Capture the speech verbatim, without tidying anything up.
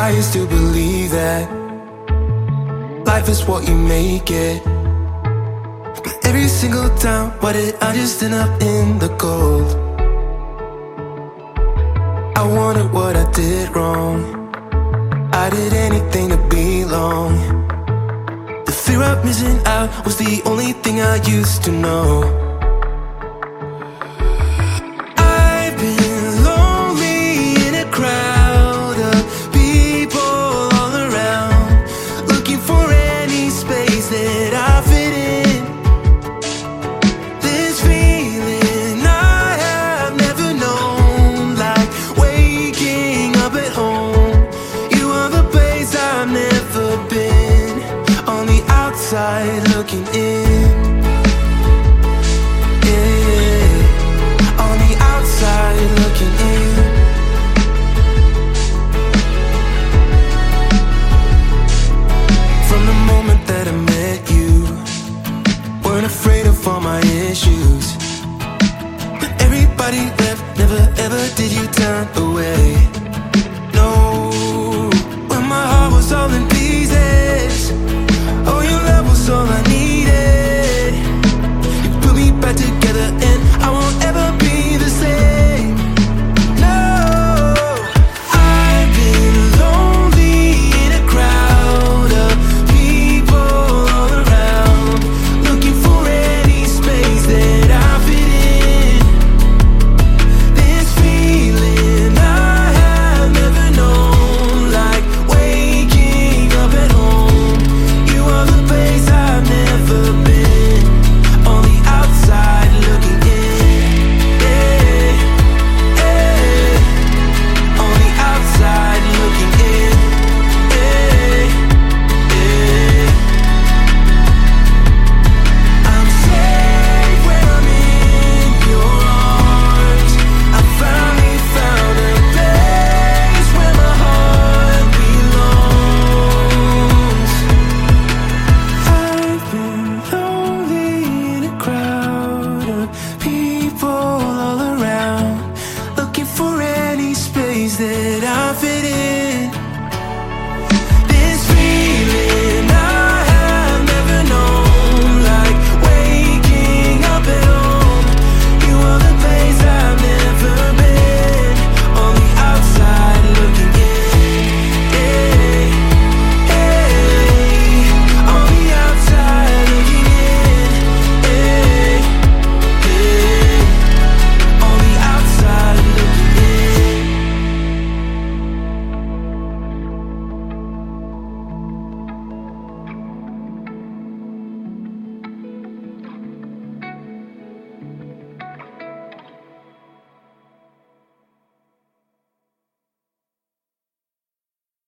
I used to believe that life is what you make it, but every single time, why did I just end up in the cold? I wondered what I did wrong. I did anything to belong. The fear of missing out was the only thing I used to know. I've been lonely in a crowd of people all around, looking for any space that I fit in. This feeling I have never known, like waking up at home. You are the place I've never been, on the outside looking in. Yeah, on the outside looking in. From the moment that I met you, weren't afraid of all my issues. When everybody left, never ever did you turn away.